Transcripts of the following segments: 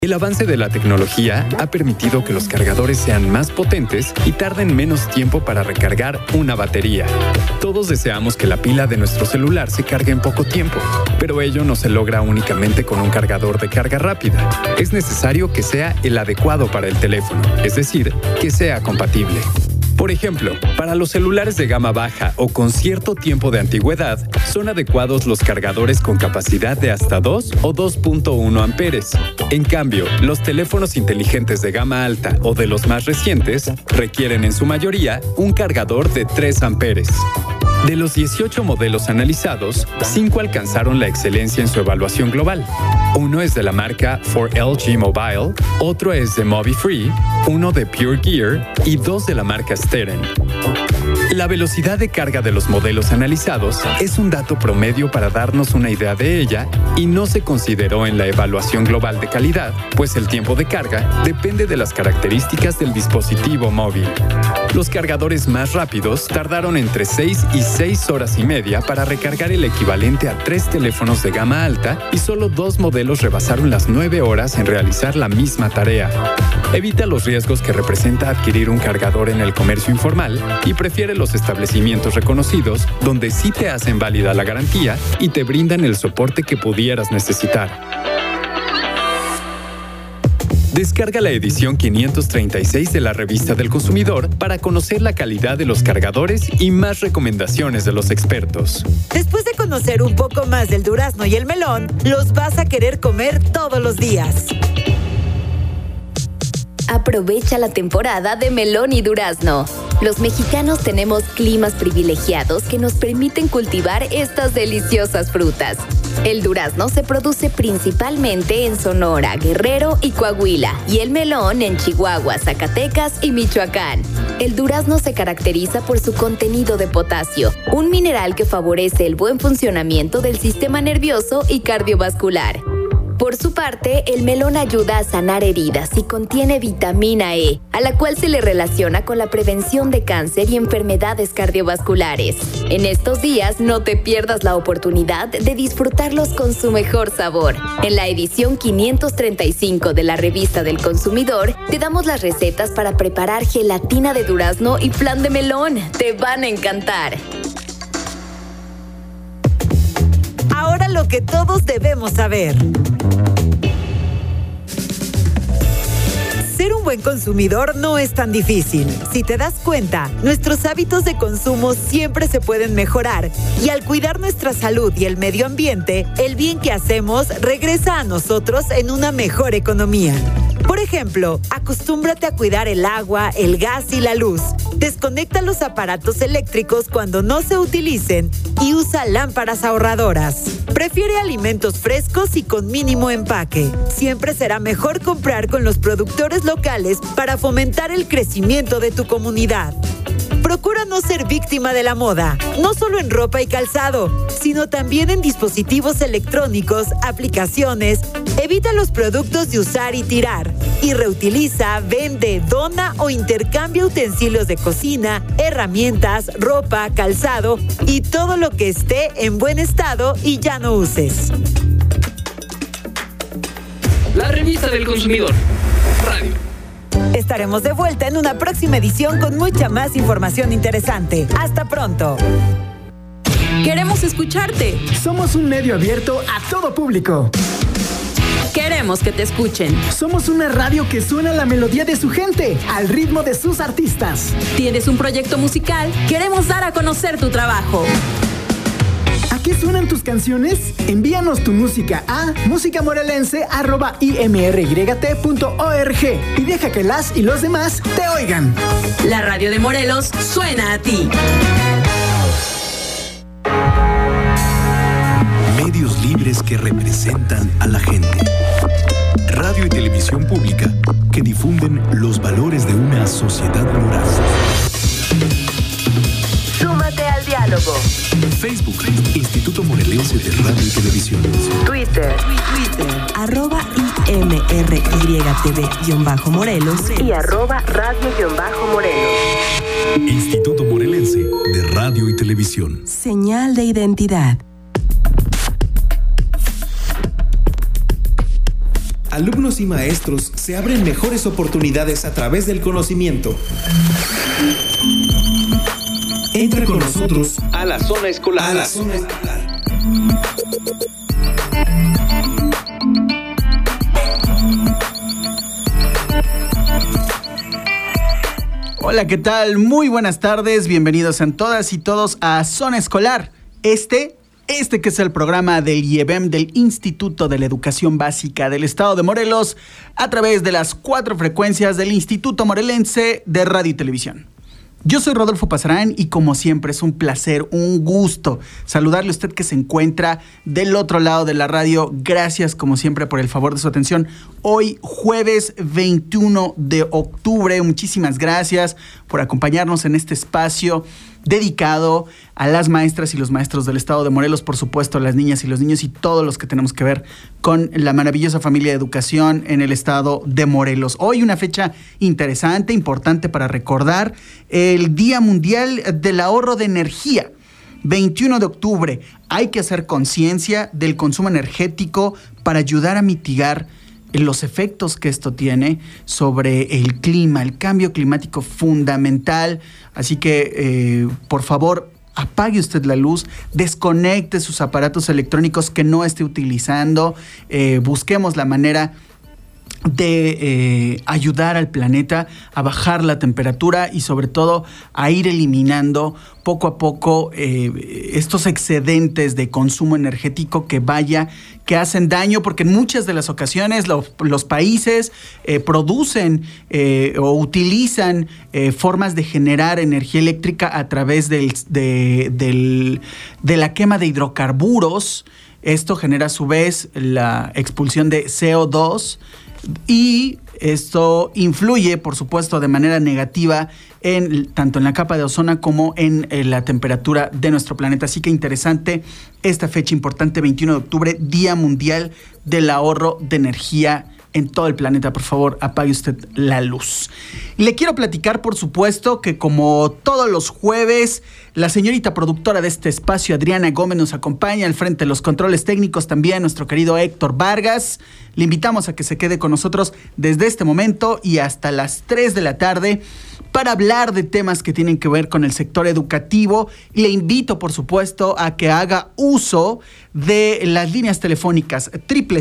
El avance de la tecnología ha permitido que los cargadores sean más potentes y tarden menos tiempo para recargar una batería. Todos deseamos que la pila de nuestro celular se cargue en poco tiempo, pero ello no se logra únicamente con un cargador de carga rápida. Es necesario que sea el adecuado para el teléfono, es decir, que sea compatible. Por ejemplo, para los celulares de gama baja o con cierto tiempo de antigüedad, son adecuados los cargadores con capacidad de hasta 2 o 2.1 amperes. En cambio, los teléfonos inteligentes de gama alta o de los más recientes requieren en su mayoría un cargador de 3 amperes. De los 18 modelos analizados, 5 alcanzaron la excelencia en su evaluación global. Uno es de la marca 4LG Mobile, otro es de MobiFree, uno de Pure Gear y 2 de la marca Steren. La velocidad de carga de los modelos analizados es un dato promedio para darnos una idea de ella y no se consideró en la evaluación global de calidad, pues el tiempo de carga depende de las características del dispositivo móvil. Los cargadores más rápidos tardaron entre 6 y 6 horas y media para recargar el equivalente a 3 teléfonos de gama alta y solo 2 modelos rebasaron las 9 horas en realizar la misma tarea. Evita los riesgos que representa adquirir un cargador en el comercio informal y prefiere los establecimientos reconocidos donde sí te hacen válida la garantía y te brindan el soporte que pudieras necesitar. Descarga la edición 536 de la Revista del Consumidor para conocer la calidad de los cargadores y más recomendaciones de los expertos. Después de conocer un poco más del durazno y el melón, los vas a querer comer todos los días. Aprovecha la temporada de melón y durazno. Los mexicanos tenemos climas privilegiados que nos permiten cultivar estas deliciosas frutas. El durazno se produce principalmente en Sonora, Guerrero y Coahuila, y el melón en Chihuahua, Zacatecas y Michoacán. El durazno se caracteriza por su contenido de potasio, un mineral que favorece el buen funcionamiento del sistema nervioso y cardiovascular. Por su parte, el melón ayuda a sanar heridas y contiene vitamina E, a la cual se le relaciona con la prevención de cáncer y enfermedades cardiovasculares. En estos días, no te pierdas la oportunidad de disfrutarlos con su mejor sabor. En la edición 535 de la Revista del Consumidor, te damos las recetas para preparar gelatina de durazno y flan de melón. ¡Te van a encantar! Ahora lo que todos debemos saber. Ser un buen consumidor no es tan difícil. Si te das cuenta, nuestros hábitos de consumo siempre se pueden mejorar y al cuidar nuestra salud y el medio ambiente, el bien que hacemos regresa a nosotros en una mejor economía. Por ejemplo, acostúmbrate a cuidar el agua, el gas y la luz. Desconecta los aparatos eléctricos cuando no se utilicen y usa lámparas ahorradoras. Prefiere alimentos frescos y con mínimo empaque. Siempre será mejor comprar con los productores locales para fomentar el crecimiento de tu comunidad. Procura no ser víctima de la moda, no solo en ropa y calzado, sino también en dispositivos electrónicos, aplicaciones. Evita los productos de usar y tirar. Y reutiliza, vende, dona o intercambia utensilios de cocina, herramientas, ropa, calzado y todo lo que esté en buen estado y ya no uses. La Revista del Consumidor. Radio. Estaremos de vuelta en una próxima edición con mucha más información interesante. Hasta pronto. Queremos escucharte. Somos un medio abierto a todo público. Queremos que te escuchen. Somos una radio que suena la melodía de su gente, al ritmo de sus artistas. ¿Tienes un proyecto musical? Queremos dar a conocer tu trabajo. ¿A qué suenan tus canciones? Envíanos tu música a musicamorelense@imryt.org y deja que las y los demás te oigan. La radio de Morelos suena a ti. Medios libres que representan a la gente. Radio y televisión pública que difunden los valores de una sociedad plural. Súmate al diálogo. Facebook, Instituto Morelense de Radio y Televisión. Twitter. @IMRYTV-Morelos y @radio-morelos. Instituto Morelense de Radio y Televisión. Señal de identidad. alumnos y maestros se abren mejores oportunidades a través del conocimiento. Entra con nosotros a la zona escolar. Hola, ¿qué tal? Muy buenas tardes, bienvenidos sean todas y todos a Zona Escolar. Este que es el programa del IEBEM, del Instituto de la Educación Básica del Estado de Morelos, a través de las 4 frecuencias del Instituto Morelense de Radio y Televisión. Yo soy Rodolfo Pasarán y como siempre es un placer, un gusto saludarle a usted que se encuentra del otro lado de la radio. Gracias como siempre por el favor de su atención. Hoy jueves 21 de octubre, muchísimas gracias por acompañarnos en este espacio dedicado a las maestras y los maestros del estado de Morelos, por supuesto, a las niñas y los niños y todos los que tenemos que ver con la maravillosa familia de educación en el estado de Morelos. Hoy una fecha interesante, importante para recordar, el Día Mundial del Ahorro de Energía. 21 de octubre, hay que hacer conciencia del consumo energético para ayudar a mitigar los efectos que esto tiene sobre el clima, el cambio climático fundamental. Así que, por favor, apague usted la luz, desconecte sus aparatos electrónicos que no esté utilizando, busquemos la manera de ayudar al planeta a bajar la temperatura y sobre todo a ir eliminando poco a poco estos excedentes de consumo energético que hacen daño, porque en muchas de las ocasiones los países producen o utilizan formas de generar energía eléctrica a través de la quema de hidrocarburos. Esto genera a su vez la expulsión de CO2 y esto influye, por supuesto, de manera negativa tanto en la capa de ozono como en la temperatura de nuestro planeta. Así que interesante esta fecha importante, 21 de octubre, Día Mundial del Ahorro de Energía en todo el planeta. Por favor, apague usted la luz. Le quiero platicar, por supuesto, que como todos los jueves, la señorita productora de este espacio, Adriana Gómez, nos acompaña al frente de los controles técnicos, también nuestro querido Héctor Vargas. Le invitamos a que se quede con nosotros desde este momento y hasta las 3 de la tarde para hablar de temas que tienen que ver con el sector educativo. Y le invito, por supuesto, a que haga uso de las líneas telefónicas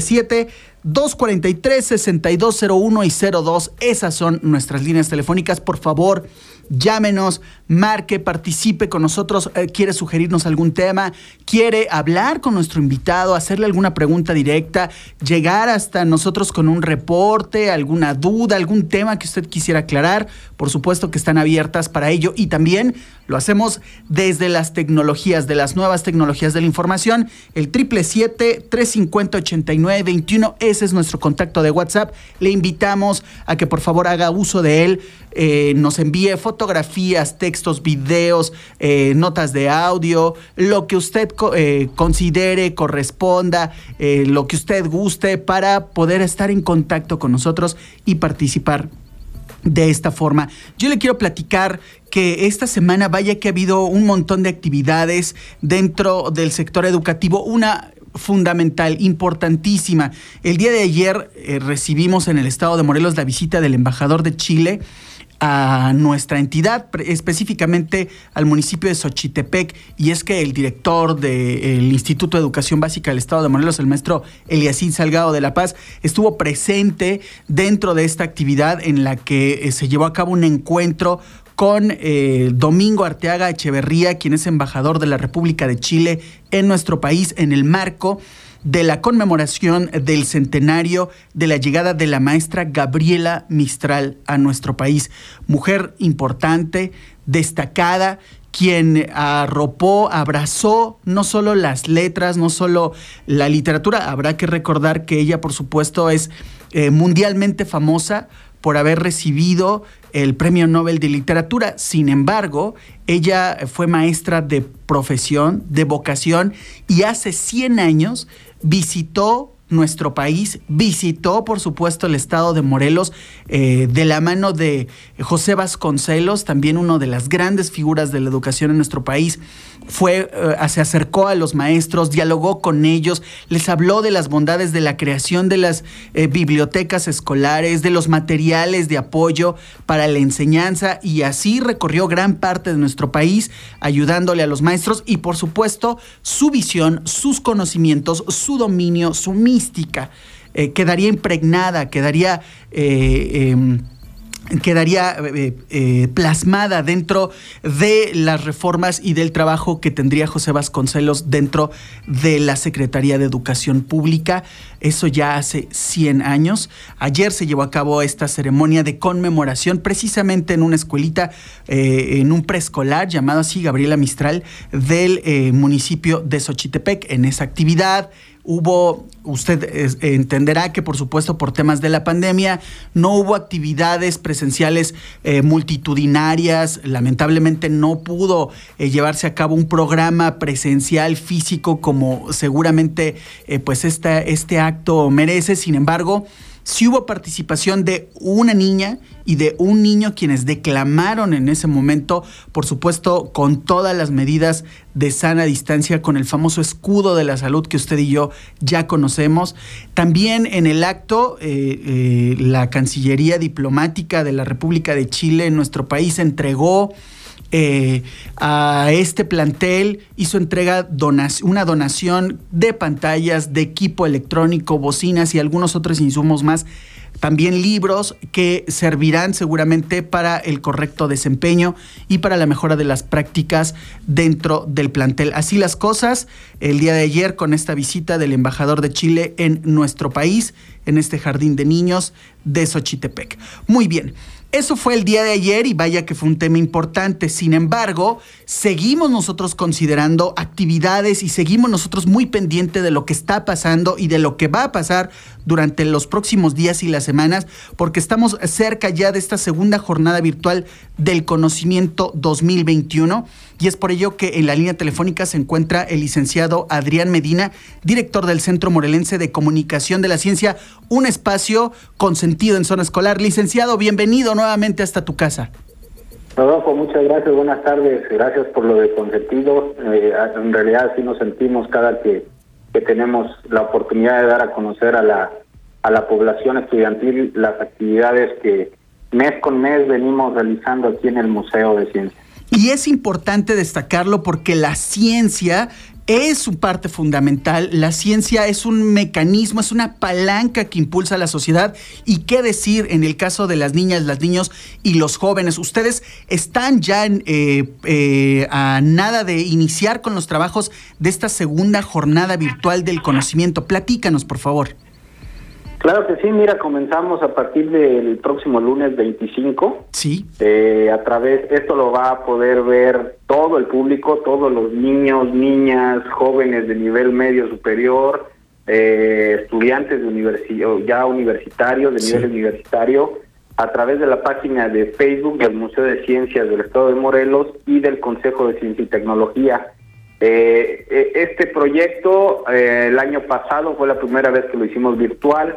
777-243-6201 y 02. Esas son nuestras líneas telefónicas. Por favor, llámenos, marque, participe con nosotros, quiere sugerirnos algún tema, quiere hablar con nuestro invitado, hacerle alguna pregunta directa, llegar hasta nosotros con un reporte, alguna duda, algún tema que usted quisiera aclarar. Por supuesto que están abiertas para ello y también lo hacemos desde las tecnologías, de las nuevas tecnologías de la información, el 777-350-8921, ese es nuestro contacto de WhatsApp. Le invitamos a que por favor haga uso de él, nos envíe fotografías, textos, videos, notas de audio, lo que usted considere, corresponda, lo que usted guste para poder estar en contacto con nosotros y participar de esta forma. Yo le quiero platicar que esta semana, vaya que ha habido un montón de actividades dentro del sector educativo, una fundamental, importantísima. El día de ayer recibimos en el estado de Morelos la visita del embajador de Chile a nuestra entidad, específicamente al municipio de Xochitepec, y es que el director del Instituto de Educación Básica del Estado de Morelos, el maestro Eliasín Salgado de la Paz, estuvo presente dentro de esta actividad en la que se llevó a cabo un encuentro con Domingo Arteaga Echeverría, quien es embajador de la República de Chile en nuestro país, en el marco de la conmemoración del centenario de la llegada de la maestra Gabriela Mistral a nuestro país. Mujer importante, destacada, quien arropó, abrazó no solo las letras, no solo la literatura. Habrá que recordar que ella, por supuesto, es mundialmente famosa por haber recibido el Premio Nobel de Literatura. Sin embargo, ella fue maestra de profesión, de vocación, y hace 100 años visitó nuestro país, visitó, por supuesto, el estado de Morelos de la mano de José Vasconcelos, también uno de las grandes figuras de la educación en nuestro país. Se acercó a los maestros, dialogó con ellos, les habló de las bondades de la creación de las bibliotecas escolares, de los materiales de apoyo para la enseñanza, y así recorrió gran parte de nuestro país ayudándole a los maestros y, por supuesto, su visión, sus conocimientos, su dominio, su mística quedaría impregnada, quedaría plasmada dentro de las reformas y del trabajo que tendría José Vasconcelos dentro de la Secretaría de Educación Pública. Eso ya hace 100 años. Ayer se llevó a cabo esta ceremonia de conmemoración precisamente en una escuelita, en un preescolar llamado así Gabriela Mistral del municipio de Xochitepec. En esa actividad usted entenderá que, por supuesto, por temas de la pandemia, no hubo actividades presenciales multitudinarias. Lamentablemente no pudo llevarse a cabo un programa presencial físico como seguramente pues este acto merece. Sin embargo, sí hubo participación de una niña y de un niño quienes declamaron en ese momento, por supuesto, con todas las medidas de sana distancia, con el famoso escudo de la salud que usted y yo ya conocemos. También en el acto, la Cancillería Diplomática de la República de Chile en nuestro país entregó a este plantel, hizo entrega una donación de pantallas, de equipo electrónico, bocinas y algunos otros insumos más. También libros que servirán seguramente para el correcto desempeño y para la mejora de las prácticas dentro del plantel. Así las cosas, el día de ayer con esta visita del embajador de Chile en nuestro país, en este jardín de niños de Xochitepec. Muy bien. Eso fue el día de ayer y vaya que fue un tema importante. Sin embargo, seguimos nosotros considerando actividades y seguimos nosotros muy pendientes de lo que está pasando y de lo que va a pasar durante los próximos días y las semanas, porque estamos cerca ya de esta segunda jornada virtual del conocimiento 2021. Y es por ello que en la línea telefónica se encuentra el licenciado Adrián Medina, director del Centro Morelense de Comunicación de la Ciencia, un espacio consentido en zona escolar. Licenciado, bienvenido nuevamente hasta tu casa. Rodolfo, muchas gracias, buenas tardes, gracias por lo de consentido. En realidad sí nos sentimos cada que tenemos la oportunidad de dar a conocer a la población estudiantil las actividades que mes con mes venimos realizando aquí en el Museo de Ciencias. Y es importante destacarlo porque la ciencia es su parte fundamental. La ciencia es un mecanismo, es una palanca que impulsa a la sociedad. Y qué decir en el caso de las niñas, los niños y los jóvenes. Ustedes están ya a nada de iniciar con los trabajos de esta segunda jornada virtual del conocimiento. Platícanos, por favor. Claro que sí, mira, comenzamos a partir del próximo lunes 25. Sí. Esto lo va a poder ver todo el público, todos los niños, niñas, jóvenes de nivel medio superior, estudiantes de universitarios, de nivel universitario, a través de la página de Facebook del Museo de Ciencias del Estado de Morelos y del Consejo de Ciencia y Tecnología. Este proyecto el año pasado fue la primera vez que lo hicimos virtual.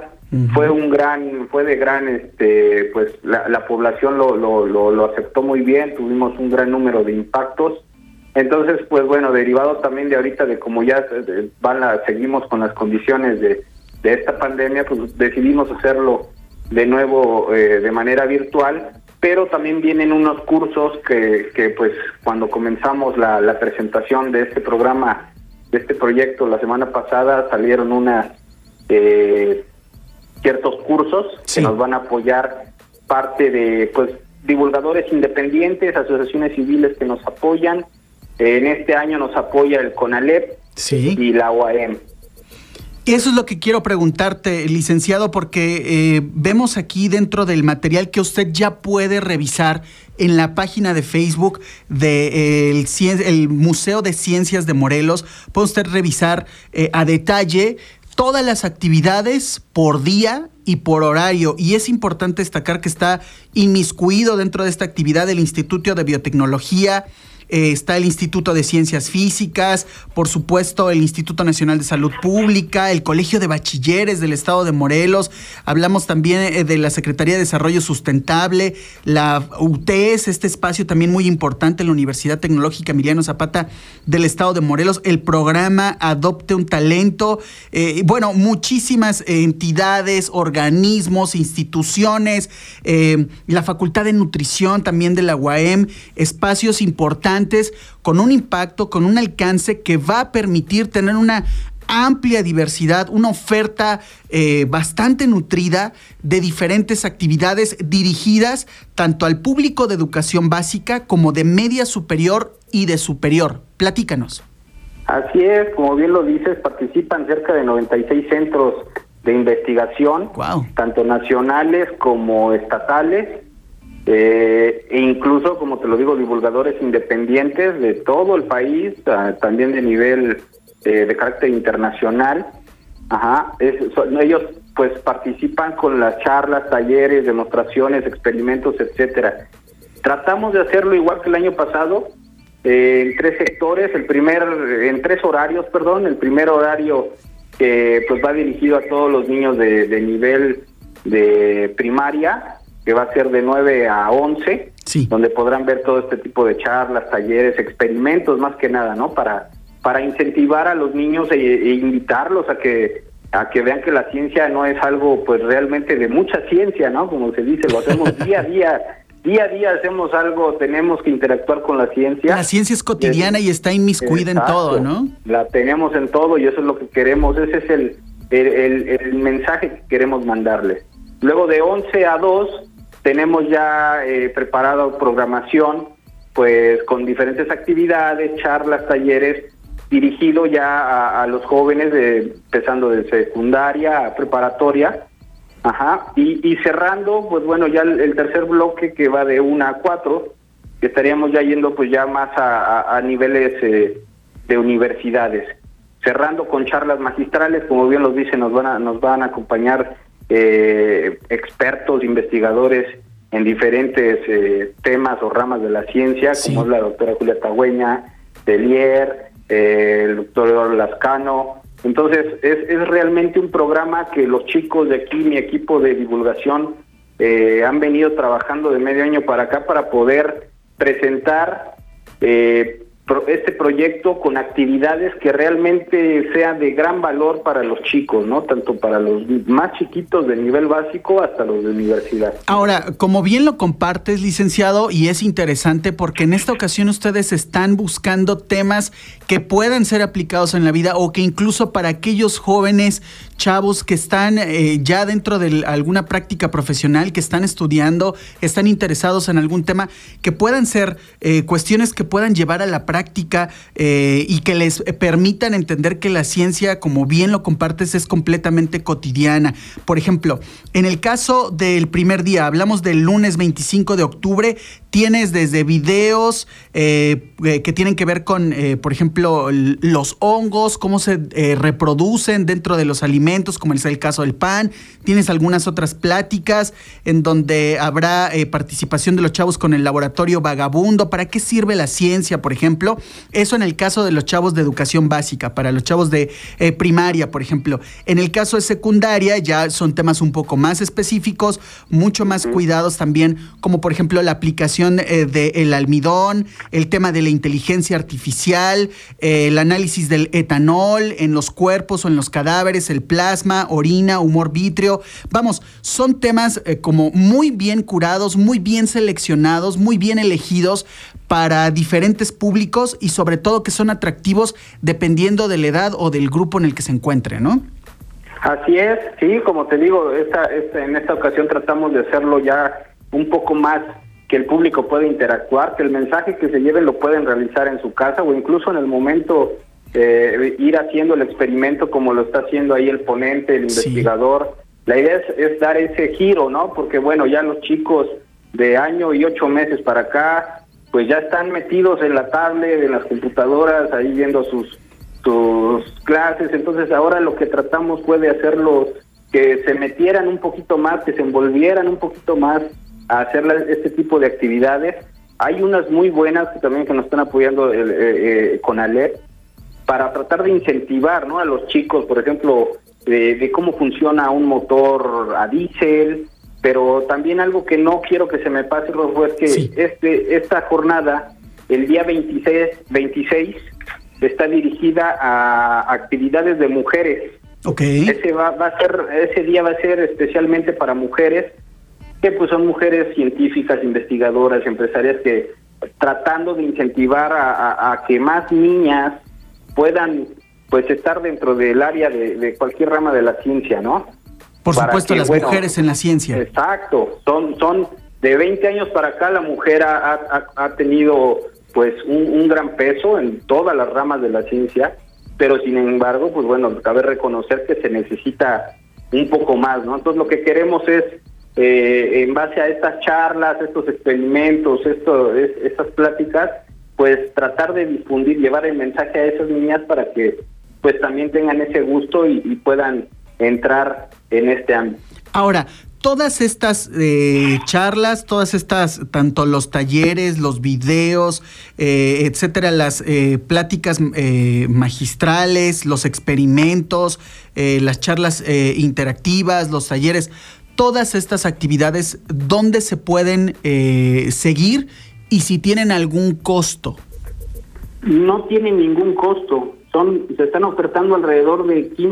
Pues la población lo aceptó muy bien, tuvimos un gran número de impactos. Entonces, pues bueno, derivado también de ahorita de como ya seguimos con las condiciones de esta pandemia, pues decidimos hacerlo de nuevo de manera virtual, pero también vienen unos cursos que pues cuando comenzamos la presentación de este programa, de este proyecto la semana pasada, salieron ciertos cursos que nos van a apoyar parte de pues divulgadores independientes, asociaciones civiles que nos apoyan. En este año nos apoya el CONALEP y la UAM. Eso es lo que quiero preguntarte, licenciado, porque vemos aquí dentro del material que usted ya puede revisar en la página de Facebook del el Museo de Ciencias de Morelos. Puede usted revisar a detalle todas las actividades por día y por horario, y es importante destacar que está inmiscuido dentro de esta actividad el Instituto de Biotecnología, está el Instituto de Ciencias Físicas, por supuesto el Instituto Nacional de Salud Pública, el Colegio de Bachilleres del Estado de Morelos, hablamos también de la Secretaría de Desarrollo Sustentable, la UTES, este espacio también muy importante, la Universidad Tecnológica Emiliano Zapata del Estado de Morelos, el programa Adopte un Talento, bueno, muchísimas entidades, organismos, instituciones, la Facultad de Nutrición también de la UAM, espacios importantes con un impacto, con un alcance que va a permitir tener una amplia diversidad, una oferta bastante nutrida de diferentes actividades dirigidas tanto al público de educación básica como de media superior y de superior. Platícanos. Así es, como bien lo dices, participan cerca de 96 centros de investigación, tanto nacionales como estatales, e incluso, como te lo digo, divulgadores independientes de todo el país, también de nivel de carácter internacional. Ellos pues participan con las charlas, talleres, demostraciones, experimentos, etcétera. Tratamos de hacerlo igual que el año pasado, en tres sectores, en tres horarios, perdón. El primer horario pues va dirigido a todos los niños de nivel de primaria, que va a ser de 9 a 11, sí, donde podrán ver todo este tipo de charlas, talleres, experimentos, más que nada, ¿no? Para incentivar a los niños e invitarlos a que vean que la ciencia no es algo, pues, realmente de mucha ciencia, ¿no? Como se dice, lo hacemos día a día hacemos algo, tenemos que interactuar con la ciencia. La ciencia es cotidiana y está inmiscuida en todo, ¿no? La tenemos en todo y eso es lo que queremos, ese es el mensaje que queremos mandarles. Luego de 11 a 2 tenemos ya preparada programación, pues con diferentes actividades, charlas, talleres, dirigido ya a los jóvenes, empezando de secundaria a preparatoria, y cerrando, pues bueno, ya el tercer bloque que va de 1 a 4, que estaríamos ya yendo pues ya más a niveles de universidades, cerrando con charlas magistrales, como bien los dice, nos van a acompañar expertos, investigadores en diferentes temas o ramas de la ciencia, sí, como es la doctora Julia Tagüeña, Delier, el doctor Lascano. Entonces es realmente un programa que los chicos de aquí, mi equipo de divulgación, han venido trabajando de medio año para acá para poder presentar este proyecto con actividades que realmente sean de gran valor para los chicos, ¿no? Tanto para los más chiquitos de nivel básico hasta los de universidad. Ahora, como bien lo compartes, licenciado, y es interesante porque en esta ocasión ustedes están buscando temas que puedan ser aplicados en la vida o que incluso para aquellos jóvenes chavos que están ya dentro de alguna práctica profesional, que están estudiando, están interesados en algún tema, que puedan ser cuestiones que puedan llevar a la práctica y que les permitan entender que la ciencia, como bien lo compartes, es completamente cotidiana. Por ejemplo, en el caso del primer día, hablamos del lunes 25 de octubre, tienes desde videos que tienen que ver con, por ejemplo, los hongos, cómo se reproducen dentro de los alimentos, como es el caso del pan. Tienes algunas otras pláticas en donde habrá participación de los chavos con el laboratorio Vagabundo. ¿Para qué sirve la ciencia, por ejemplo? Eso en el caso de los chavos de educación básica, para los chavos de primaria, por ejemplo. En el caso de secundaria ya son temas un poco más específicos, mucho más cuidados también, como por ejemplo la aplicación del almidón, el tema de la inteligencia artificial, el análisis del etanol en los cuerpos o en los cadáveres, el plasma, orina, humor vítreo. Vamos, son temas como muy bien curados, muy bien seleccionados, muy bien elegidos para diferentes públicos y sobre todo que son atractivos dependiendo de la edad o del grupo en el que se encuentre, ¿no? Así es, sí, como te digo, en esta ocasión tratamos de hacerlo ya un poco más que el público pueda interactuar, que el mensaje que se lleven lo pueden realizar en su casa o incluso en el momento ir haciendo el experimento como lo está haciendo ahí el ponente, el investigador. La idea es dar ese giro, ¿no? Porque bueno, ya los chicos de año y 8 meses para acá, pues ya están metidos en la tablet, en las computadoras, ahí viendo sus clases. Entonces ahora lo que tratamos fue de hacerlos que se metieran un poquito más, que se envolvieran un poquito más a hacer este tipo de actividades Hay unas muy buenas que también que nos están apoyando CONALEP para tratar de incentivar, ¿no?, a los chicos, por ejemplo, de cómo funciona un motor a diésel, pero también algo que no quiero que se me pase, Rodolfo, es que sí, esta jornada, el día 26 está dirigida a actividades de mujeres. Okay. Ese día va a ser especialmente para mujeres, que pues son mujeres científicas, investigadoras, empresarias, que tratando de incentivar a que más niñas puedan pues estar dentro del área de cualquier rama de la ciencia, ¿no? Por supuesto, las mujeres en la ciencia. Exacto, son de 20 años para acá la mujer ha tenido pues un gran peso en todas las ramas de la ciencia, pero sin embargo, pues bueno, cabe reconocer que se necesita un poco más, ¿no? Entonces lo que queremos es, en base a estas charlas, estos experimentos, estas pláticas, pues tratar de difundir, llevar el mensaje a esas niñas para que pues también tengan ese gusto y puedan entrar en este ámbito. Ahora, todas estas charlas, todas estas, tanto los talleres, los videos, etcétera, las pláticas magistrales, los experimentos, las charlas interactivas, los talleres, todas estas actividades, ¿dónde se pueden seguir y si tienen algún costo? No tienen ningún costo. Se están ofertando alrededor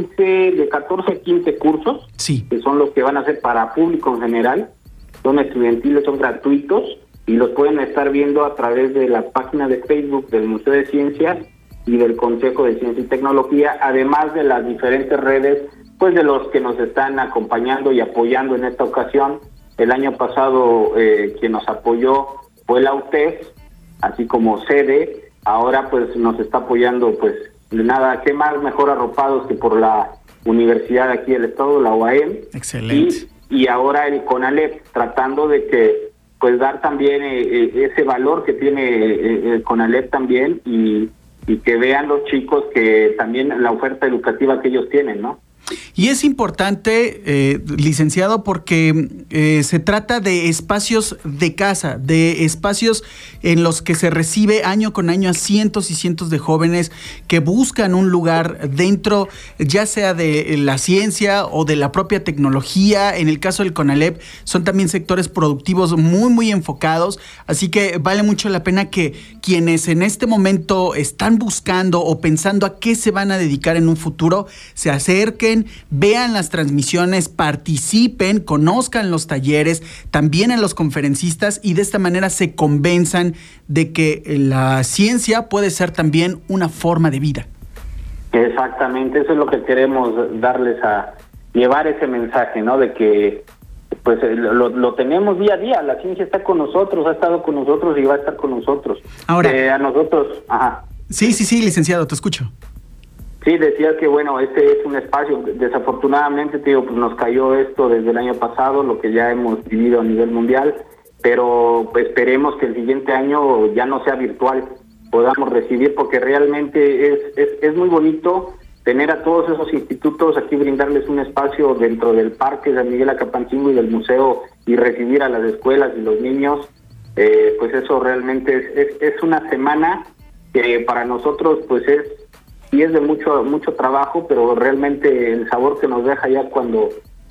de 14 a 15 cursos, sí, que son los que van a ser para público en general, son estudiantiles, son gratuitos y los pueden estar viendo a través de la página de Facebook del Museo de Ciencias y del Consejo de Ciencia y Tecnología, además de las diferentes redes pues de los que nos están acompañando y apoyando en esta ocasión. El año pasado quien nos apoyó fue la UTES, así como sede. Ahora pues nos está apoyando pues nada, qué más mejor arropados que por la universidad aquí del estado, la UAM. Excelente. Y ahora el CONALEP, tratando de que pues dar también ese valor que tiene el CONALEP también y que vean los chicos que también la oferta educativa que ellos tienen, ¿no? Y es importante, licenciado, porque se trata de espacios de casa, de espacios en los que se recibe año con año a cientos y cientos de jóvenes que buscan un lugar dentro, ya sea de la ciencia o de la propia tecnología. En el caso del CONALEP, son también sectores productivos muy, muy enfocados. Así que vale mucho la pena que quienes en este momento están buscando o pensando a qué se van a dedicar en un futuro, se acerquen, vean las transmisiones, participen, conozcan los talleres, también a los conferencistas y de esta manera se convenzan de que la ciencia puede ser también una forma de vida. Exactamente, eso es lo que queremos darles a llevar ese mensaje, ¿no? De que pues lo tenemos día a día, la ciencia está con nosotros, ha estado con nosotros y va a estar con nosotros. Ahora, a nosotros, ajá. Sí, licenciado, te escucho. Sí, decía que bueno, este es un espacio, desafortunadamente te digo, pues nos cayó esto desde el año pasado, lo que ya hemos vivido a nivel mundial, pero pues, esperemos que el siguiente año ya no sea virtual, podamos recibir, porque realmente es muy bonito tener a todos esos institutos aquí, brindarles un espacio dentro del Parque San Miguel Acapancingo y del museo y recibir a las escuelas y los niños, pues eso realmente es una semana que para nosotros pues es de mucho trabajo, pero realmente el sabor que nos deja ya cuando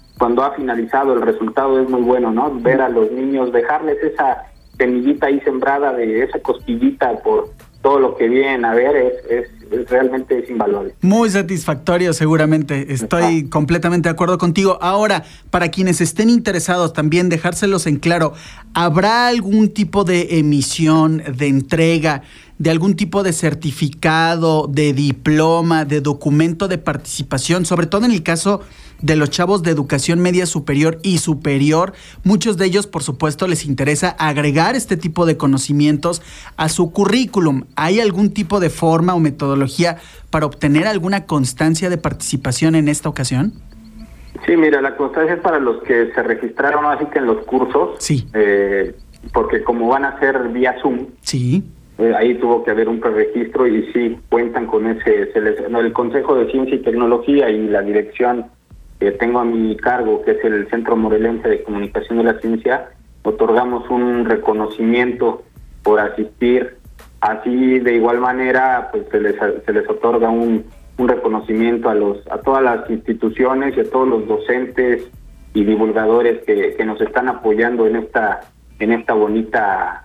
ha finalizado el resultado es muy bueno, ¿no? Ver a los niños, dejarles esa semillita ahí sembrada, de esa cosquillita por todo lo que vienen a ver, es realmente invaluable. Muy satisfactorio, seguramente. Estoy completamente de acuerdo contigo. Ahora, para quienes estén interesados, también dejárselos en claro, ¿habrá algún tipo de emisión, de entrega, de algún tipo de certificado, de diploma, de documento de participación, sobre todo en el caso de los chavos de educación media superior y superior? Muchos de ellos, por supuesto, les interesa agregar este tipo de conocimientos a su currículum. ¿Hay algún tipo de forma o metodología para obtener alguna constancia de participación en esta ocasión? Sí, mira, la constancia es para los que se registraron así que en los cursos, sí, porque como van a ser vía Zoom, sí, ahí tuvo que haber un preregistro y sí, cuentan con el Consejo de Ciencia y Tecnología y la dirección que tengo a mi cargo, que es el Centro Morelense de Comunicación de la Ciencia, otorgamos un reconocimiento por asistir. Así, de igual manera, pues se les otorga un reconocimiento a todas las instituciones y a todos los docentes y divulgadores que nos están apoyando en esta bonita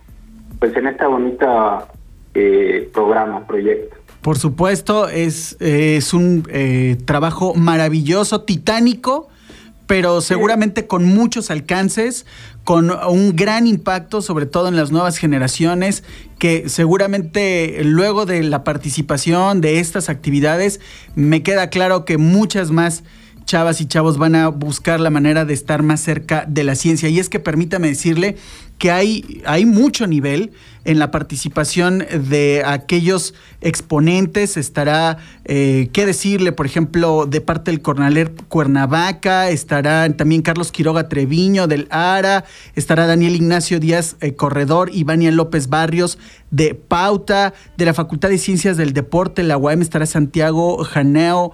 proyecto. Por supuesto, es un trabajo maravilloso, titánico, pero seguramente con muchos alcances, con un gran impacto, sobre todo en las nuevas generaciones, que seguramente luego de la participación de estas actividades, me queda claro que muchas más chavas y chavos van a buscar la manera de estar más cerca de la ciencia. Y es que permítame decirle que hay mucho nivel en la participación de aquellos exponentes. Estará, qué decirle, por ejemplo, de parte del Cornaler Cuernavaca, estará también Carlos Quiroga Treviño del ARA, estará Daniel Ignacio Díaz Corredor y Vania López Barrios de Pauta, de la Facultad de Ciencias del Deporte, la UAM, estará Santiago Janeo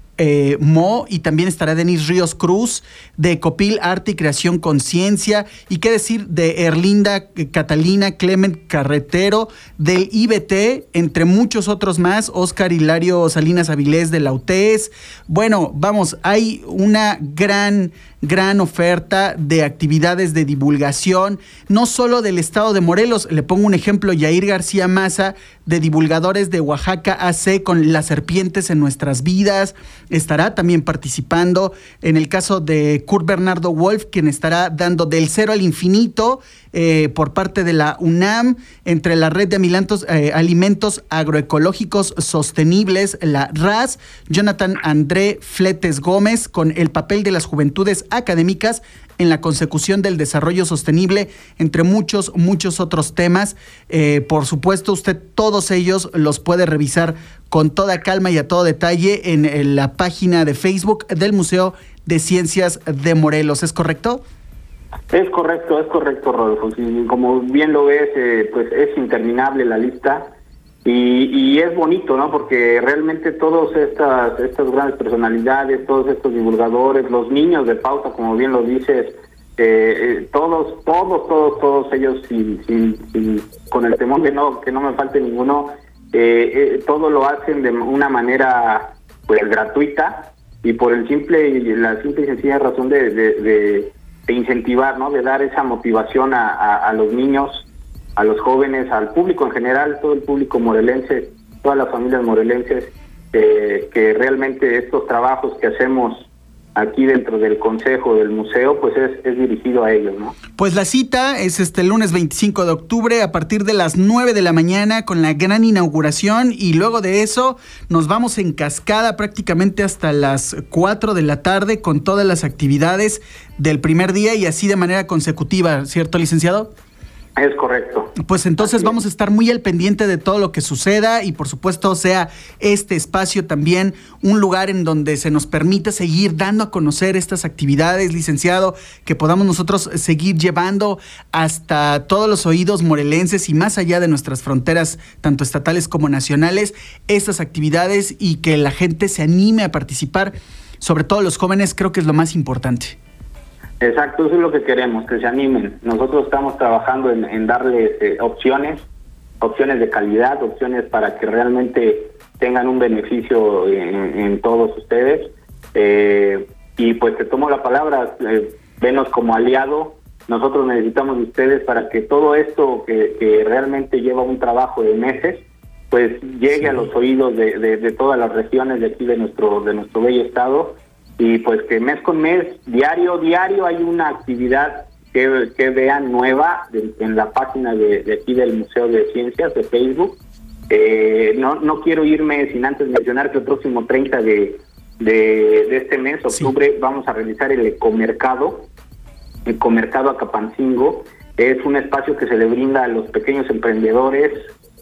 Mo, y también estará Denis Ríos Cruz de Copil Arte y Creación Conciencia, y qué decir de Erlinda Catalina Clement Carretero del IBT, entre muchos otros más, Oscar Hilario Salinas Avilés de la UTES. Bueno, vamos, hay una gran oferta de actividades de divulgación, no solo del estado de Morelos. Le pongo un ejemplo: Yair García Maza, de Divulgadores de Oaxaca AC, con Las Serpientes en Nuestras Vidas, estará también participando. En el caso de Kurt Bernardo Wolf, quien estará dando Del Cero al Infinito, por parte de la UNAM, entre la Red de Alimentos Agroecológicos Sostenibles, la RAS, Jonathan André Fletes Gómez, con El papel de las juventudes académicas en la consecución del desarrollo sostenible, entre muchos otros temas. Por supuesto, usted todos ellos los puede revisar con toda calma y a todo detalle en la página de Facebook del Museo de Ciencias de Morelos. ¿Es correcto? Es correcto, Rodolfo. Sí, como bien lo ves, pues es interminable la lista y es bonito, ¿no? Porque realmente todas estas grandes personalidades, todos estos divulgadores, los niños de Pauta, como bien lo dices, todos ellos, con el temor de que no me falte ninguno, todo lo hacen de una manera pues gratuita y por la simple y sencilla razón de incentivar, ¿no? De dar esa motivación a los niños, a los jóvenes, al público en general, todo el público morelense, todas las familias morelenses, que realmente estos trabajos que hacemos aquí dentro del consejo del museo, pues es dirigido a ellos, ¿no? Pues la cita es este lunes 25 de octubre a partir de las 9 de la mañana con la gran inauguración, y luego de eso nos vamos en cascada prácticamente hasta las 4 de la tarde con todas las actividades del primer día y así de manera consecutiva, ¿cierto, licenciado? Es correcto. Pues entonces vamos a estar muy al pendiente de todo lo que suceda y por supuesto sea este espacio también un lugar en donde se nos permita seguir dando a conocer estas actividades, licenciado, que podamos nosotros seguir llevando hasta todos los oídos morelenses y más allá de nuestras fronteras, tanto estatales como nacionales, estas actividades, y que la gente se anime a participar, sobre todo los jóvenes. Creo que es lo más importante. Exacto, eso es lo que queremos, que se animen. Nosotros estamos trabajando en darles opciones de calidad, opciones para que realmente tengan un beneficio en todos ustedes. Y pues te tomo la palabra, venos como aliado. Nosotros necesitamos de ustedes para que todo esto que realmente lleva un trabajo de meses, pues llegue a los oídos de todas las regiones de aquí de nuestro bello estado. Y pues que mes con mes, diario hay una actividad que vean nueva en la página de aquí del Museo de Ciencias de Facebook. No quiero irme sin antes mencionar que el próximo 30 de este mes, octubre, vamos a realizar el Ecomercado Acapancingo. Es un espacio que se le brinda a los pequeños emprendedores,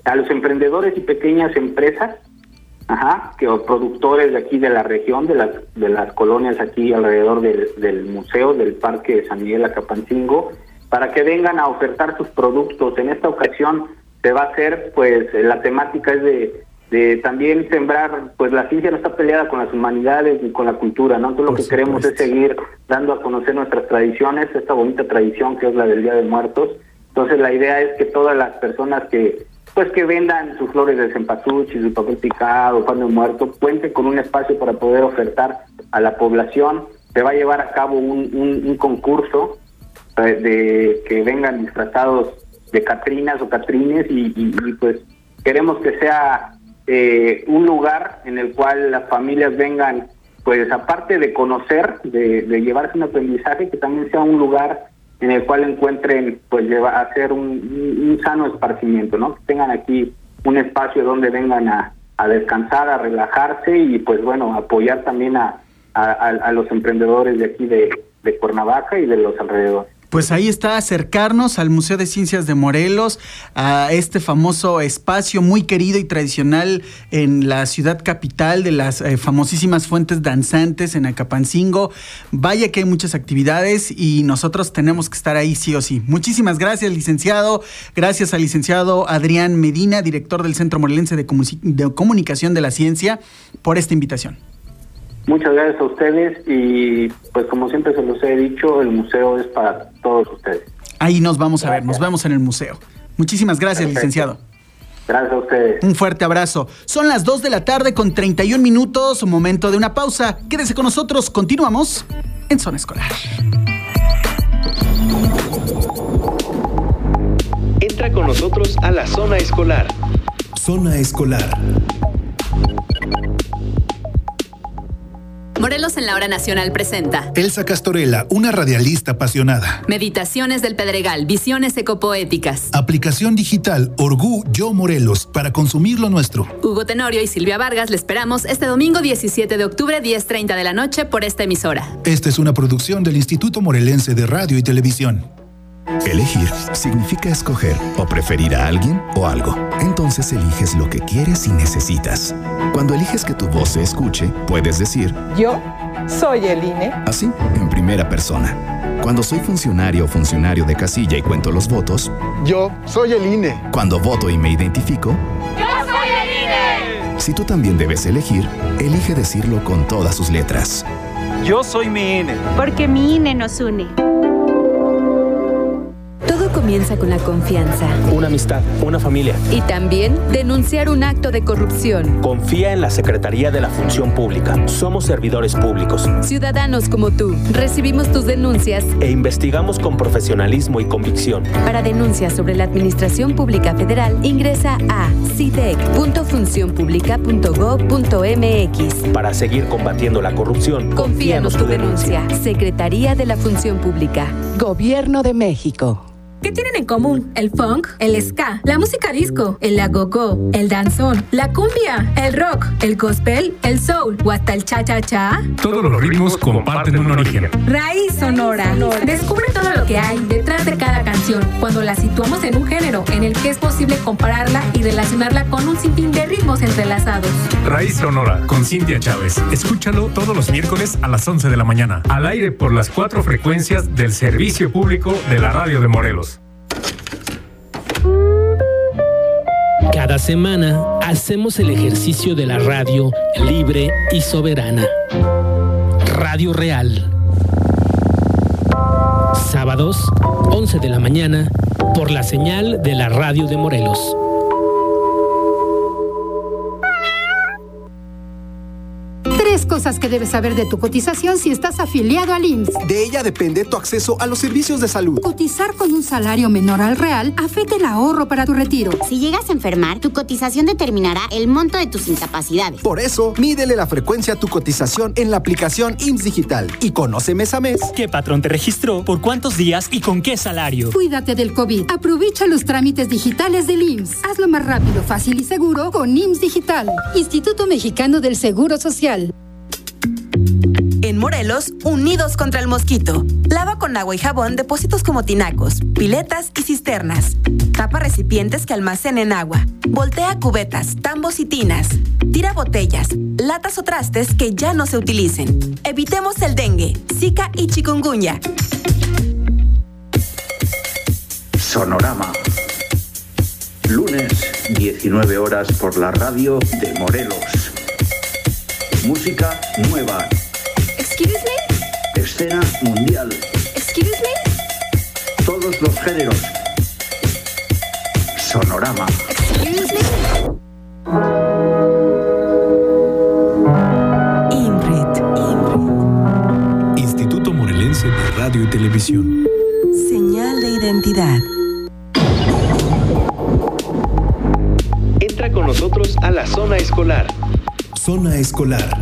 y pequeñas empresas, que productores de aquí de la región, de las colonias aquí alrededor del museo, del Parque de San Miguel Acapancingo, para que vengan a ofertar sus productos. En esta ocasión se va a hacer, pues, la temática es de también sembrar, pues la ciencia no está peleada con las humanidades ni con la cultura, ¿no? Entonces lo que queremos es seguir dando a conocer nuestras tradiciones, esta bonita tradición que es la del Día de Muertos. Entonces la idea es que todas las personas que vendan sus flores de cempasúchil, su papel picado, pan de muerto, cuenten con un espacio para poder ofertar a la población. Se va a llevar a cabo un concurso de que vengan disfrazados de catrinas o catrines y pues queremos que sea un lugar en el cual las familias vengan, pues aparte de conocer, de llevarse un aprendizaje, que también sea un lugar en el cual encuentren, pues hacer un sano esparcimiento, ¿no? Que tengan aquí un espacio donde vengan a descansar, a relajarse y pues bueno, apoyar también a los emprendedores de aquí de Cuernavaca y de los alrededores. Pues ahí está, acercarnos al Museo de Ciencias de Morelos, a este famoso espacio muy querido y tradicional en la ciudad capital de las famosísimas fuentes danzantes en Acapancingo. Vaya que hay muchas actividades y nosotros tenemos que estar ahí sí o sí. Muchísimas gracias, licenciado. Gracias al licenciado Adrián Medina, director del Centro Morelense de Comunicación de la Ciencia, por esta invitación. Muchas gracias a ustedes y pues como siempre se los he dicho, el museo es para todos ustedes. Ahí nos vamos a ver, nos vemos en el museo. Muchísimas gracias, perfecto, licenciado. Gracias a ustedes. Un fuerte abrazo. Son las 2 de la tarde con 31 minutos, momento de una pausa. Quédese con nosotros, continuamos en Zona Escolar. Entra con nosotros a la Zona Escolar. Zona Escolar. Morelos en la Hora Nacional presenta Elsa Castorela, una radialista apasionada. Meditaciones del Pedregal, visiones ecopoéticas. Aplicación digital Orgú Yo Morelos para consumir lo nuestro. Hugo Tenorio y Silvia Vargas le esperamos este domingo 17 de octubre, 10:30 de la noche por esta emisora. Esta es una producción del Instituto Morelense de Radio y Televisión. Elegir significa escoger o preferir a alguien o algo. Entonces eliges lo que quieres y necesitas. Cuando eliges que tu voz se escuche, puedes decir: yo soy el INE. Así, en primera persona. Cuando soy funcionario o funcionario de casilla y cuento los votos, yo soy el INE. Cuando voto y me identifico, yo soy el INE. Si tú también debes elegir, elige decirlo con todas sus letras. Yo soy mi INE. Porque mi INE nos une. Comienza con la confianza. Una amistad, una familia. Y también denunciar un acto de corrupción. Confía en la Secretaría de la Función Pública. Somos servidores públicos. Ciudadanos como tú, recibimos tus denuncias e investigamos con profesionalismo y convicción. Para denuncias sobre la Administración Pública Federal, ingresa a cidec.funcionpublica.gov.mx. Para seguir combatiendo la corrupción, confíanos tu denuncia. Secretaría de la Función Pública. Gobierno de México. ¿Qué tienen en común? El funk, el ska, la música disco, el agogó, el danzón, la cumbia, el rock, el gospel, el soul o hasta el cha-cha-cha. Todos los ritmos comparten un origen. Raíz Sonora. Descubre todo lo que hay detrás de cada canción cuando la situamos en un género en el que es posible compararla y relacionarla con un sinfín de ritmos entrelazados. Raíz Sonora con Cintia Chávez. Escúchalo todos los miércoles a las 11 de la mañana. Al aire por las 4 frecuencias del Servicio Público de la Radio de Morelos. Cada semana hacemos el ejercicio de la radio libre y soberana. Radio Real. Sábados, 11 de la mañana, por la señal de la Radio de Morelos. Cosas que debes saber de tu cotización si estás afiliado al IMSS. De ella depende tu acceso a los servicios de salud. Cotizar con un salario menor al real afecta el ahorro para tu retiro. Si llegas a enfermar, tu cotización determinará el monto de tus incapacidades. Por eso, mídele la frecuencia a tu cotización en la aplicación IMSS Digital y conoce mes a mes qué patrón te registró, por cuántos días y con qué salario. Cuídate del COVID. Aprovecha los trámites digitales del IMSS. Hazlo más rápido, fácil y seguro con IMSS Digital. Instituto Mexicano del Seguro Social. En Morelos, unidos contra el mosquito. Lava con agua y jabón depósitos como tinacos, piletas y cisternas. Tapa recipientes que almacenen agua. Voltea cubetas, tambos y tinas. Tira botellas, latas o trastes que ya no se utilicen. Evitemos el dengue, zika y chikungunya. Sonorama. Lunes, 19 horas por la radio de Morelos. Música nueva. Excuse me. Escena mundial. Excuse me. Todos los géneros. Sonorama. Instituto Morelense de Radio y Televisión. Señal de identidad. Entra con nosotros a la zona escolar. Zona escolar.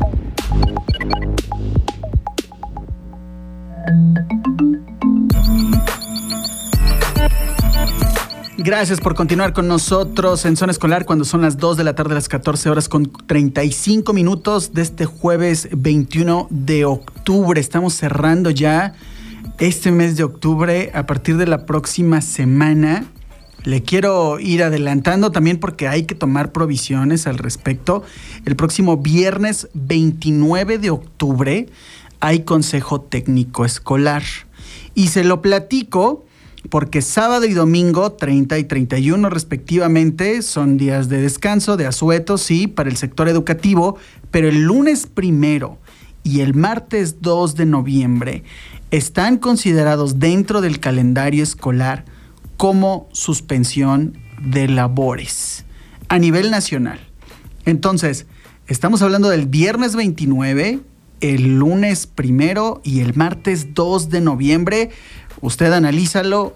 Gracias por continuar con nosotros en Zona Escolar cuando son las 2 de la tarde, las 14 horas con 35 minutos de este jueves 21 de octubre. Estamos cerrando ya este mes de octubre. A partir de la próxima semana le quiero ir adelantando también porque hay que tomar provisiones al respecto. El próximo viernes 29 de octubre hay Consejo Técnico Escolar y se lo platico porque sábado y domingo, 30 y 31 respectivamente, son días de descanso, de asueto, sí, para el sector educativo, pero el lunes 1 y el martes 2 de noviembre están considerados dentro del calendario escolar como suspensión de labores a nivel nacional. Entonces, estamos hablando del viernes 29, el lunes 1 y el martes 2 de noviembre. Usted analícelo,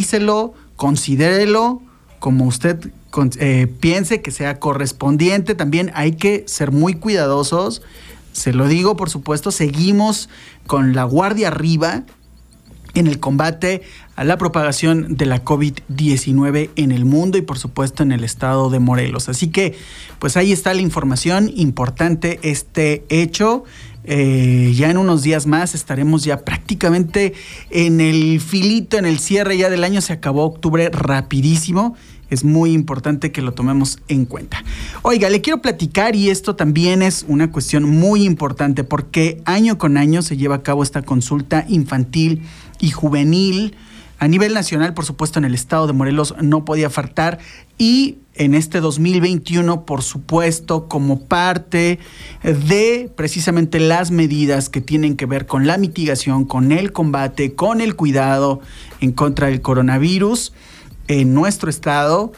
considérelo como usted piense que sea correspondiente. También hay que ser muy cuidadosos. Se lo digo, por supuesto, seguimos con la guardia arriba en el combate a la propagación de la COVID-19 en el mundo y, por supuesto, en el estado de Morelos. Así que, pues ahí está la información importante, este hecho. Ya en unos días más estaremos ya prácticamente en el filito, en el cierre ya del año. Se acabó octubre rapidísimo. Es muy importante que lo tomemos en cuenta. Oiga, le quiero platicar, y esto también es una cuestión muy importante, porque año con año se lleva a cabo esta consulta infantil y juvenil. A nivel nacional, por supuesto, en el estado de Morelos no podía faltar, y en este 2021, por supuesto, como parte de precisamente las medidas que tienen que ver con la mitigación, con el combate, con el cuidado en contra del coronavirus, en nuestro estado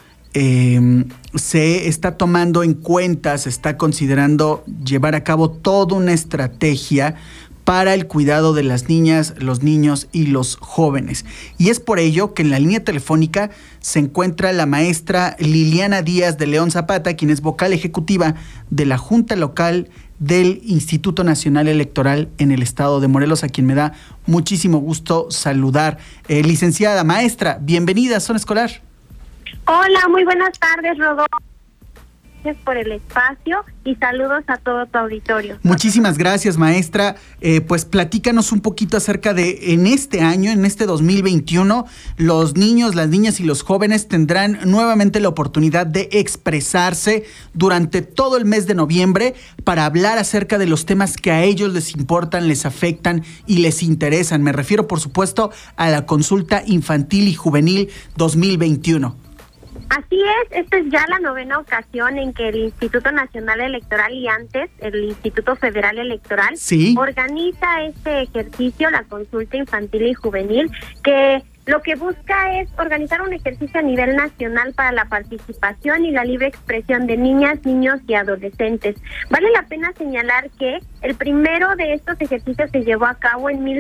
se está tomando en cuenta, se está considerando llevar a cabo toda una estrategia para el cuidado de las niñas, los niños y los jóvenes. Y es por ello que en la línea telefónica se encuentra la maestra Liliana Díaz de León Zapata, quien es vocal ejecutiva de la Junta Local del Instituto Nacional Electoral en el estado de Morelos, a quien me da muchísimo gusto saludar. Licenciada, maestra, bienvenida a Zona Escolar. Hola, muy buenas tardes, Rodolfo. Gracias por el espacio y saludos a todo tu auditorio. Muchísimas gracias, maestra. Pues platícanos un poquito acerca de, en este año, en este 2021, los niños, las niñas y los jóvenes tendrán nuevamente la oportunidad de expresarse durante todo el mes de noviembre para hablar acerca de los temas que a ellos les importan, les afectan y les interesan. Me refiero, por supuesto, a la consulta infantil y juvenil 2021. Así es, esta es ya la 9ª ocasión en que el Instituto Nacional Electoral y antes el Instituto Federal Electoral organiza este ejercicio, la consulta infantil y juvenil, que lo que busca es organizar un ejercicio a nivel nacional para la participación y la libre expresión de niñas, niños y adolescentes. Vale la pena señalar que el primero de estos ejercicios se llevó a cabo en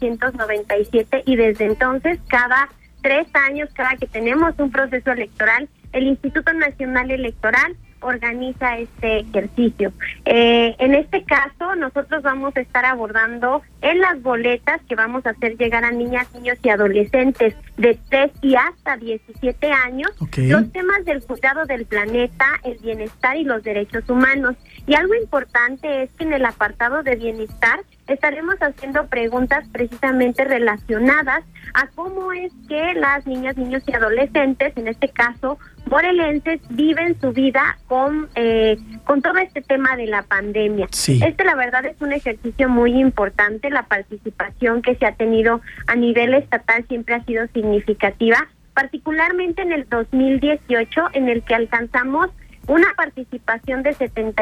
1997 y desde entonces cada 3 años, cada que tenemos un proceso electoral, el Instituto Nacional Electoral organiza este ejercicio. En este caso, nosotros vamos a estar abordando en las boletas que vamos a hacer llegar a niñas, niños y adolescentes de 3 y hasta 17 años, los temas del cuidado del planeta, el bienestar y los derechos humanos. Y algo importante es que en el apartado de bienestar estaremos haciendo preguntas precisamente relacionadas a cómo es que las niñas, niños y adolescentes, en este caso morelenses, viven su vida con todo este tema de la pandemia. Sí. La verdad es un ejercicio muy importante. La participación que se ha tenido a nivel estatal siempre ha sido significativa, particularmente en el 2018, en el que alcanzamos una participación de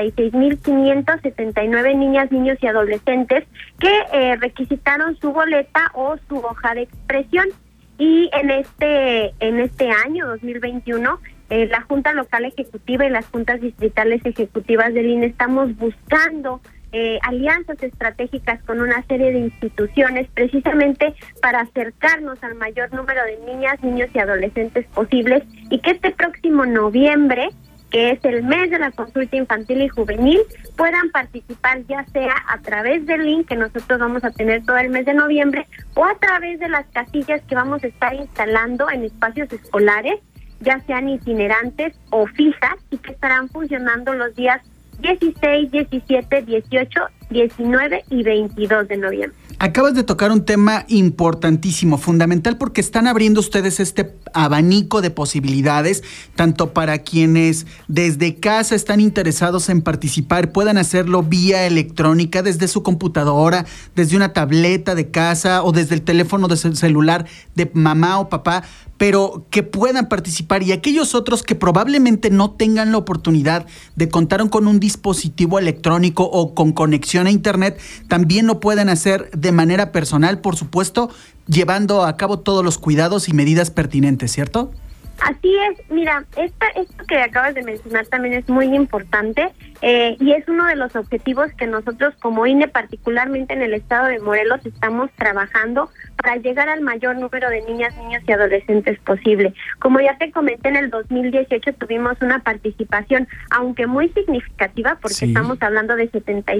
76,579 niñas, niños y adolescentes que requisitaron su boleta o su hoja de expresión. Y en este año 2021, la Junta Local Ejecutiva y las Juntas Distritales Ejecutivas del INE estamos buscando alianzas estratégicas con una serie de instituciones precisamente para acercarnos al mayor número de niñas, niños y adolescentes posibles, y que este próximo noviembre, que es el mes de la consulta infantil y juvenil, puedan participar ya sea a través del link que nosotros vamos a tener todo el mes de noviembre o a través de las casillas que vamos a estar instalando en espacios escolares, ya sean itinerantes o fijas, y que estarán funcionando los días 16, 17, 18, 19 y 22 de noviembre. Acabas de tocar un tema importantísimo, fundamental, porque están abriendo ustedes este abanico de posibilidades, tanto para quienes desde casa están interesados en participar, puedan hacerlo vía electrónica, desde su computadora, desde una tableta de casa o desde el teléfono de celular de mamá o papá, pero que puedan participar, y aquellos otros que probablemente no tengan la oportunidad de contar con un dispositivo electrónico o con conexión a internet, también lo pueden hacer de manera personal, por supuesto, llevando a cabo todos los cuidados y medidas pertinentes, ¿cierto? Así es, mira, esto que acabas de mencionar también es muy importante y es uno de los objetivos que nosotros como INE, particularmente en el estado de Morelos, estamos trabajando para llegar al mayor número de niñas, niños y adolescentes posible. Como ya te comenté, en el 2018 tuvimos una participación, aunque muy significativa, porque estamos hablando de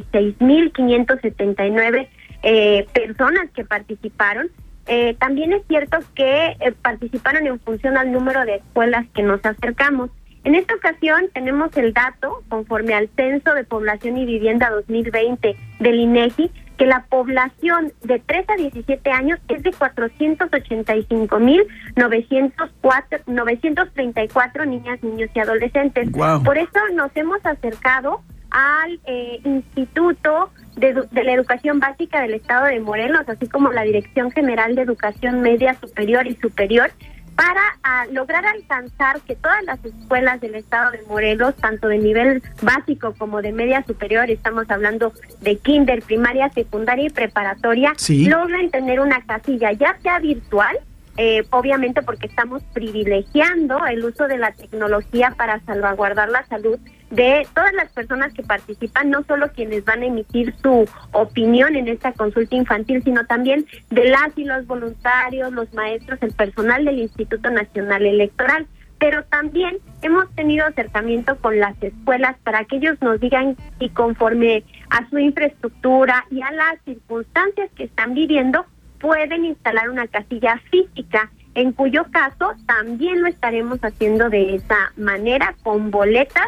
76,579 personas que participaron. También es cierto que participaron en función al número de escuelas que nos acercamos. En esta ocasión tenemos el dato, conforme al Censo de Población y Vivienda 2020 del INEGI, que la población de 3 a 17 años es de 485,934 niñas, niños y adolescentes. Wow. Por eso nos hemos acercado al Instituto de la Educación Básica del Estado de Morelos, así como la Dirección General de Educación Media Superior y Superior, para lograr alcanzar que todas las escuelas del Estado de Morelos, tanto de nivel básico como de media superior, estamos hablando de kinder, primaria, secundaria y preparatoria, logren tener una casilla, ya sea virtual, obviamente porque estamos privilegiando el uso de la tecnología para salvaguardar la salud de todas las personas que participan, no solo quienes van a emitir su opinión en esta consulta infantil, sino también de las y los voluntarios, los maestros, el personal del Instituto Nacional Electoral. Pero también hemos tenido acercamiento con las escuelas para que ellos nos digan si conforme a su infraestructura y a las circunstancias que están viviendo, pueden instalar una casilla física, en cuyo caso también lo estaremos haciendo de esa manera, con boletas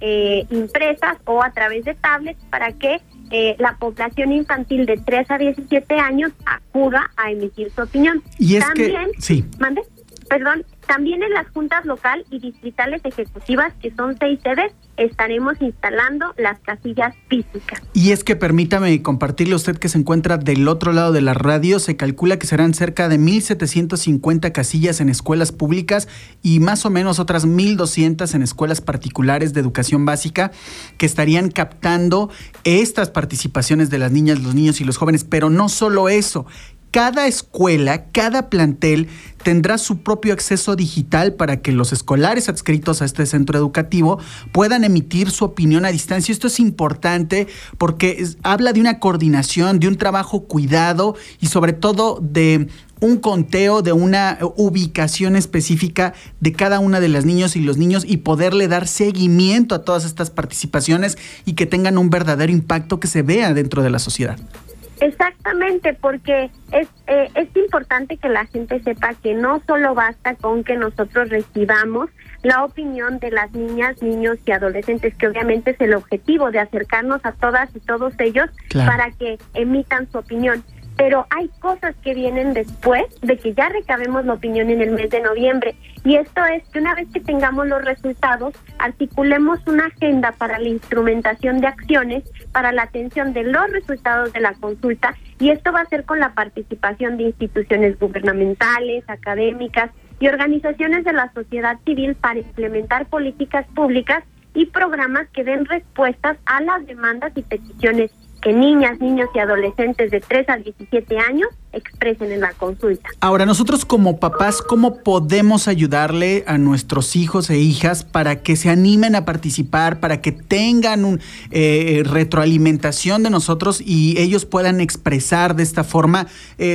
impresas o a través de tablets, para que la población infantil de 3 a 17 años acuda a emitir su opinión. Y es también, que... ¿Mande? Perdón, también en las juntas local y distritales ejecutivas, que son 6 sedes, estaremos instalando las casillas físicas. Y es que permítame compartirle a usted que se encuentra del otro lado de la radio, se calcula que serán cerca de 1,750 casillas en escuelas públicas y más o menos otras 1,200 en escuelas particulares de educación básica, que estarían captando estas participaciones de las niñas, los niños y los jóvenes. Pero no solo eso, cada escuela, cada plantel tendrá su propio acceso digital para que los escolares adscritos a este centro educativo puedan emitir su opinión a distancia. Esto es importante porque habla de una coordinación, de un trabajo cuidado y sobre todo de un conteo, de una ubicación específica de cada una de las niñas y los niños, y poderle dar seguimiento a todas estas participaciones y que tengan un verdadero impacto que se vea dentro de la sociedad. Exactamente, porque es importante que la gente sepa que no solo basta con que nosotros recibamos la opinión de las niñas, niños y adolescentes, que obviamente es el objetivo de acercarnos a todas y todos ellos, claro, para que emitan su opinión. Pero hay cosas que vienen después de que ya recabemos la opinión en el mes de noviembre, y esto es que una vez que tengamos los resultados, articulemos una agenda para la instrumentación de acciones para la atención de los resultados de la consulta, y esto va a ser con la participación de instituciones gubernamentales, académicas y organizaciones de la sociedad civil para implementar políticas públicas y programas que den respuestas a las demandas y peticiones que niñas, niños y adolescentes de 3 a 17 años expresen en la consulta. Ahora, nosotros como papás, ¿cómo podemos ayudarle a nuestros hijos e hijas para que se animen a participar, para que tengan un retroalimentación de nosotros y ellos puedan expresar de esta forma,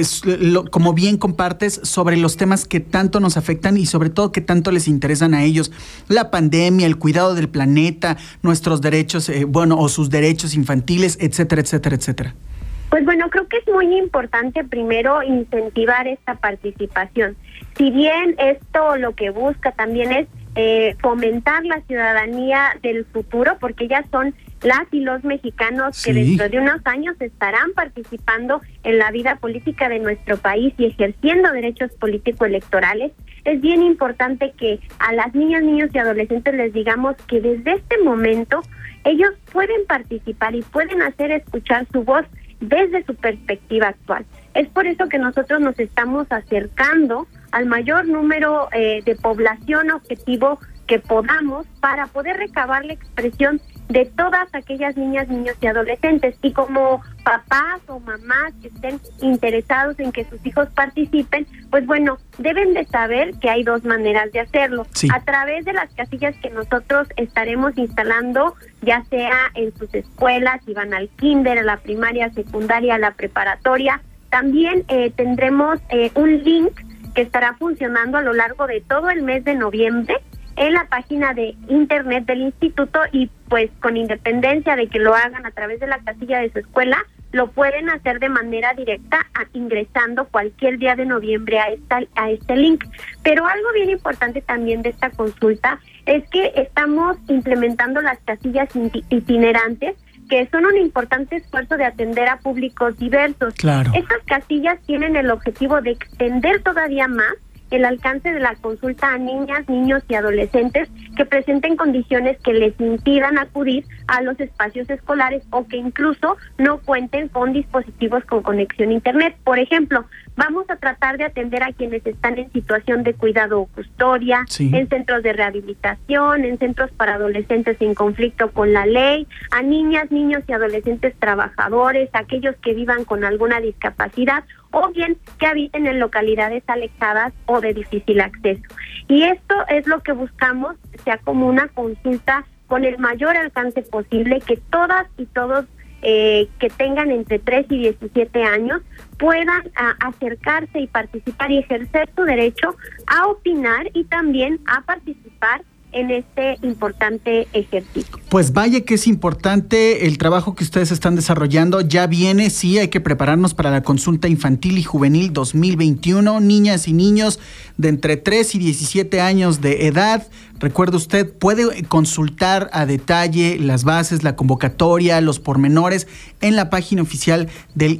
como bien compartes, sobre los temas que tanto nos afectan y sobre todo que tanto les interesan a ellos? La pandemia, el cuidado del planeta, nuestros derechos, o sus derechos infantiles, etcétera, etcétera, etcétera. Pues bueno, creo que es muy importante primero incentivar esta participación. Si bien esto lo que busca también es fomentar la ciudadanía del futuro, porque ellas son las y los mexicanos que dentro de unos años estarán participando en la vida política de nuestro país y ejerciendo derechos político-electorales, es bien importante que a las niñas, niños y adolescentes les digamos que desde este momento ellos pueden participar y pueden hacer escuchar su voz desde su perspectiva actual. Es por eso que nosotros nos estamos acercando al mayor número de población objetivo que podamos para poder recabar la expresión de todas aquellas niñas, niños y adolescentes. Y como papás o mamás que estén interesados en que sus hijos participen, pues bueno, deben de saber que hay dos maneras de hacerlo. A través de las casillas que nosotros estaremos instalando, ya sea en sus escuelas, si van al kinder, a la primaria, secundaria, a la preparatoria. También tendremos un link que estará funcionando a lo largo de todo el mes de noviembre en la página de internet del instituto, y pues con independencia de que lo hagan a través de la casilla de su escuela, lo pueden hacer de manera directa ingresando cualquier día de noviembre a este link. Pero algo bien importante también de esta consulta es que estamos implementando las casillas itinerantes, que son un importante esfuerzo de atender a públicos diversos. Claro. Estas casillas tienen el objetivo de extender todavía más el alcance de la consulta a niñas, niños y adolescentes que presenten condiciones que les impidan acudir a los espacios escolares o que incluso no cuenten con dispositivos con conexión a internet. Por ejemplo, vamos a tratar de atender a quienes están en situación de cuidado o custodia, en centros de rehabilitación, en centros para adolescentes en conflicto con la ley, a niñas, niños y adolescentes trabajadores, aquellos que vivan con alguna discapacidad o bien que habiten en localidades alejadas o de difícil acceso. Y esto es lo que buscamos, sea como una consulta con el mayor alcance posible, que todas y todos que tengan entre 3 y 17 años puedan acercarse y participar y ejercer su derecho a opinar y también a participar en este importante ejercicio. Pues vaya que es importante el trabajo que ustedes están desarrollando. Ya viene, sí, hay que prepararnos para la consulta infantil y juvenil 2021. Niñas y niños de entre 3 y 17 años de edad. Recuerde, usted puede consultar a detalle las bases, la convocatoria, los pormenores en la página oficial del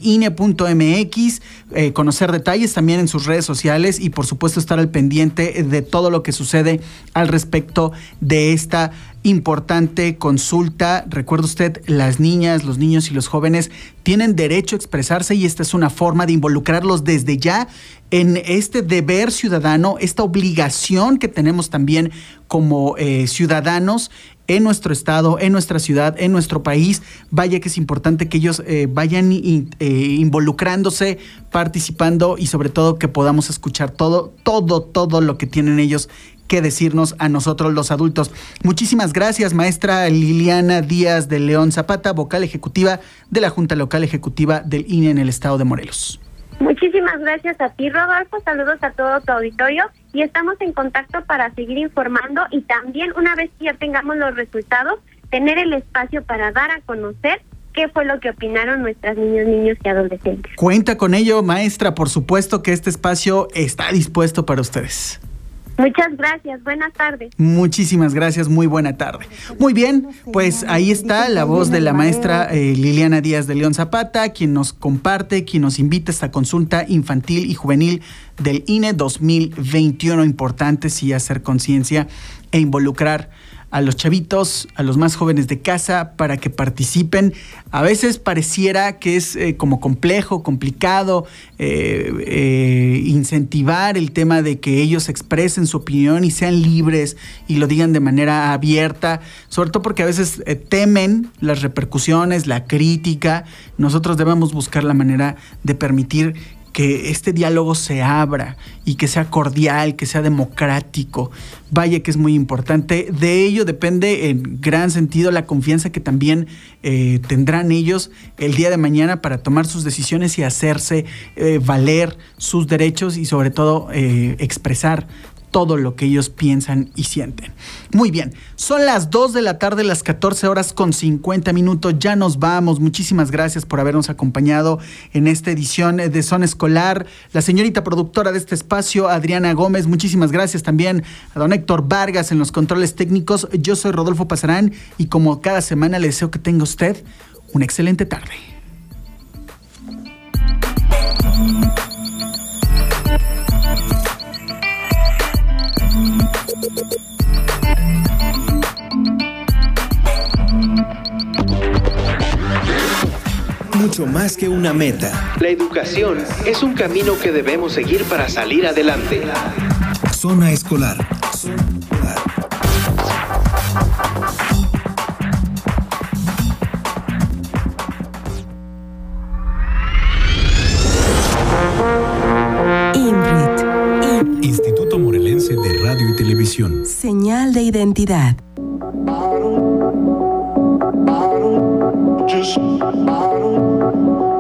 INE.mx, conocer detalles también en sus redes sociales y por supuesto estar al pendiente de todo lo que sucede al respecto de esta importante consulta. Recuerde usted, las niñas, los niños y los jóvenes tienen derecho a expresarse y esta es una forma de involucrarlos desde ya en este deber ciudadano, esta obligación que tenemos también como ciudadanos en nuestro estado, en nuestra ciudad, en nuestro país. Vaya que es importante que ellos vayan involucrándose, participando y sobre todo que podamos escuchar todo lo que tienen ellos que decirnos a nosotros los adultos. Muchísimas gracias, maestra Liliana Díaz de León Zapata, vocal ejecutiva de la Junta Local Ejecutiva del INE en el estado de Morelos. Muchísimas gracias a ti, Rodolfo. Saludos a todo tu auditorio y estamos en contacto para seguir informando y también, una vez que ya tengamos los resultados, tener el espacio para dar a conocer qué fue lo que opinaron nuestras niños, niños y adolescentes. Cuenta con ello, maestra. Por supuesto que este espacio está dispuesto para ustedes. Muchas gracias, buenas tardes. Muchísimas gracias, muy buena tarde. Muy bien, pues ahí está la voz de la maestra Liliana Díaz de León Zapata, quien nos comparte, quien nos invita a esta consulta infantil y juvenil del INE 2021. Importante sí hacer conciencia e involucrar a los chavitos, a los más jóvenes de casa para que participen. A veces pareciera que es como complejo, complicado incentivar el tema de que ellos expresen su opinión y sean libres y lo digan de manera abierta, sobre todo porque a veces temen las repercusiones, la crítica. Nosotros debemos buscar la manera de permitir que este diálogo se abra y que sea cordial, que sea democrático. Vaya que es muy importante. De ello depende en gran sentido la confianza que también tendrán ellos el día de mañana para tomar sus decisiones y hacerse valer sus derechos y sobre todo expresar todo lo que ellos piensan y sienten. Muy bien, son las 2 de la tarde, las 14 horas con 50 minutos. Ya nos vamos. Muchísimas gracias por habernos acompañado en esta edición de Zona Escolar. La señorita productora de este espacio, Adriana Gómez, muchísimas gracias también a don Héctor Vargas en los controles técnicos. Yo soy Rodolfo Pazarán y como cada semana le deseo que tenga usted una excelente tarde. Mucho más que una meta. La educación es un camino que debemos seguir para salir adelante. Zona Escolar. INRIT. Instituto Morelense de Radio y Televisión. Señal de identidad. Just